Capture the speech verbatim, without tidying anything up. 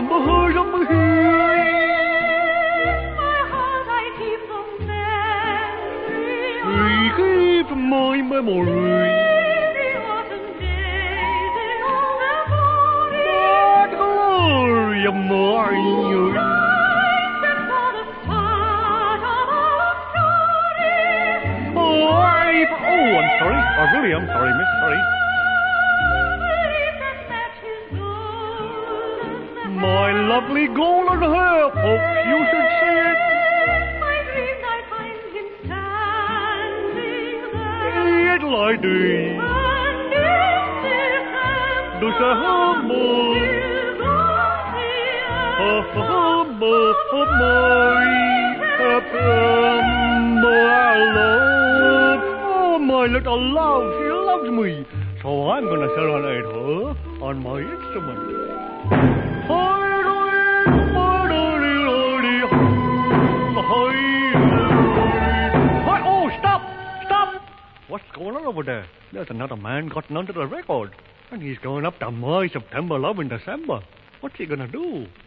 September, summer here. My heart I keep from memory. We keep my memory. The autumn days in all their glory. That glory of mine. Lights and for the start of our story. Oh, I... Oh, I'm sorry. I really am sorry, miss. Sorry. My lovely golden hair, folks, you should see it. My dreams I find him standing there. It'll I do. And in December, Does a humble, he'll go here. a humble for my, my love. Oh, my little love, she loves me. So I'm gonna serenade her on my instrument. Oh, stop! Stop! What's going on over there? There's another man gotten onto the record. And he's going up to My September Love in December. What's he gonna do?